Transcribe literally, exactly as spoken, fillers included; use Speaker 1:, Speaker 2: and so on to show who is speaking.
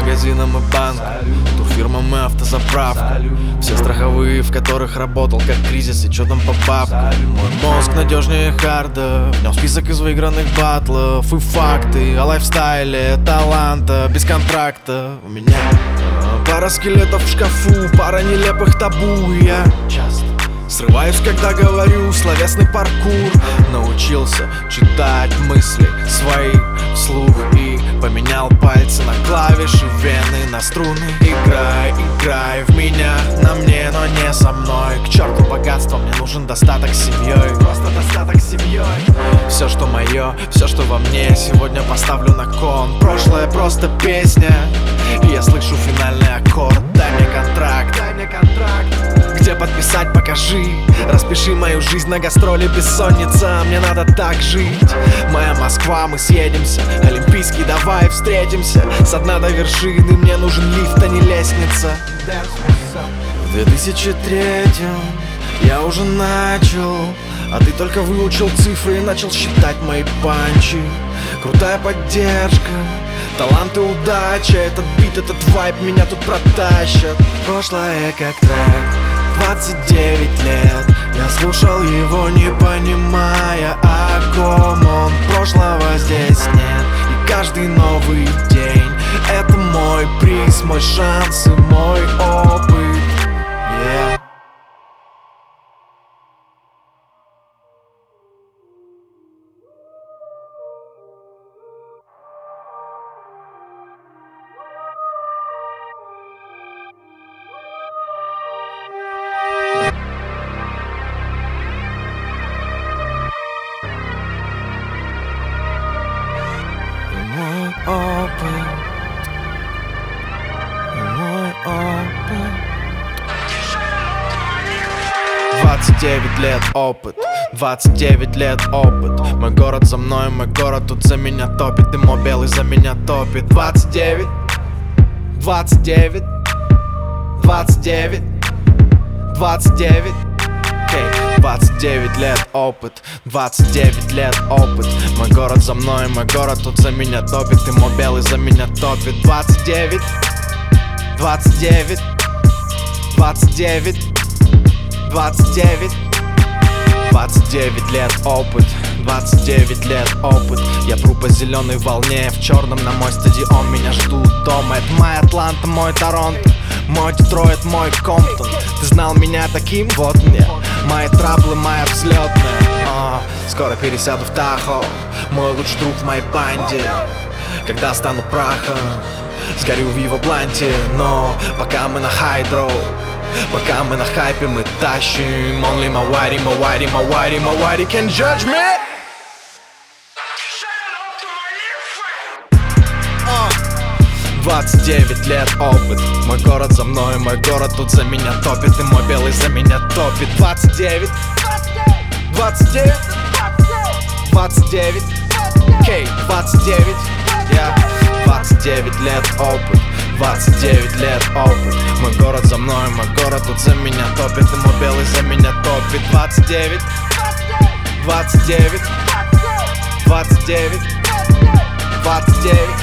Speaker 1: магазинам и банкам, турфирмам и автозаправкам. Все страховые, в которых работал как кризис и чё там по бабкам. Мой мозг надежнее харда, в нем список из выигранных батлов и факты о лайфстайле, таланта, без контракта. У меня пара скелетов в шкафу, пара нелепых табу, и я часто срываюсь, когда говорю словесный паркур. Научился читать мысли свои вслух и поменял пальцы на клавиши, вены на струны. Играй, играй в меня, на мне, но не со мной. К черту богатство, мне нужен достаток с семьей. Просто достаток с семьей. Все, что мое, все, что во мне, сегодня поставлю на кон. Прошлое просто песня, и я слышу финальный аккорд. Дай мне контракт, дай мне контракт. Где подписать, покажи. Распиши мою жизнь на гастроли, бессонница. Мне надо так жить. Моя Москва, мы съедемся. Олимпийский, давай встретимся. Со дна до вершины мне нужен лифт, а не лестница. В две тысячи третьем я уже начал, а ты только выучил цифры и начал считать мои панчи. Крутая поддержка, талант и удача. Этот бит, этот вайб меня тут протащат. Прошлое как трек, двадцать девять лет. Я слушал его, не понимая, о ком он. Прошлого здесь нет, и каждый новый день — это мой приз, мой шанс и мой опыт. Yeah. Опыт, мой опыт. Двадцать девять лет опыт, двадцать девять лет опыт. Мой город за мной, мой город тут за меня топит. И мой белый за меня топит. Двадцать девять, двадцать девять, двадцать девять, двадцать девять. двадцать девять лет опыт, двадцать девять лет опыт. Мой город за мной, мой город тут за меня топит. И мой белый за меня топит. Двадцать девять, двадцать девять, двадцать девять, двадцать девять. Двадцать девять лет опыт, двадцать девять лет опыт. Я пру по зеленой волне, в черном на мой стадион. Меня ждут дома, это моя Атланта, мой Торонто, мой Детройт, мой Комптон. Ты знал меня таким? Вот мне мои траблы, моя взлетная. а, Скоро пересяду в Тахо, мой лучший друг в моей банде. Когда стану прахом, сгорю в его бланте. Но пока мы на хайдро, пока мы на хайпе, мы тащим. Only Mawari, Mawari, Mawari, Mawari can judge me. Двадцать девять лет опыт. Мой город за мной, мой город тут за меня топит. И мой белый за меня топит. Двадцать девять, двадцать девять, двадцать девять, кей, двадцать девять. Я двадцать девять лет опыт, двадцать девять лет опыт. Мой город за мной, мой город тут за меня топит. И мой белый за меня топит. Двадцать девять, двадцать девять, двадцать девять, двадцать девять.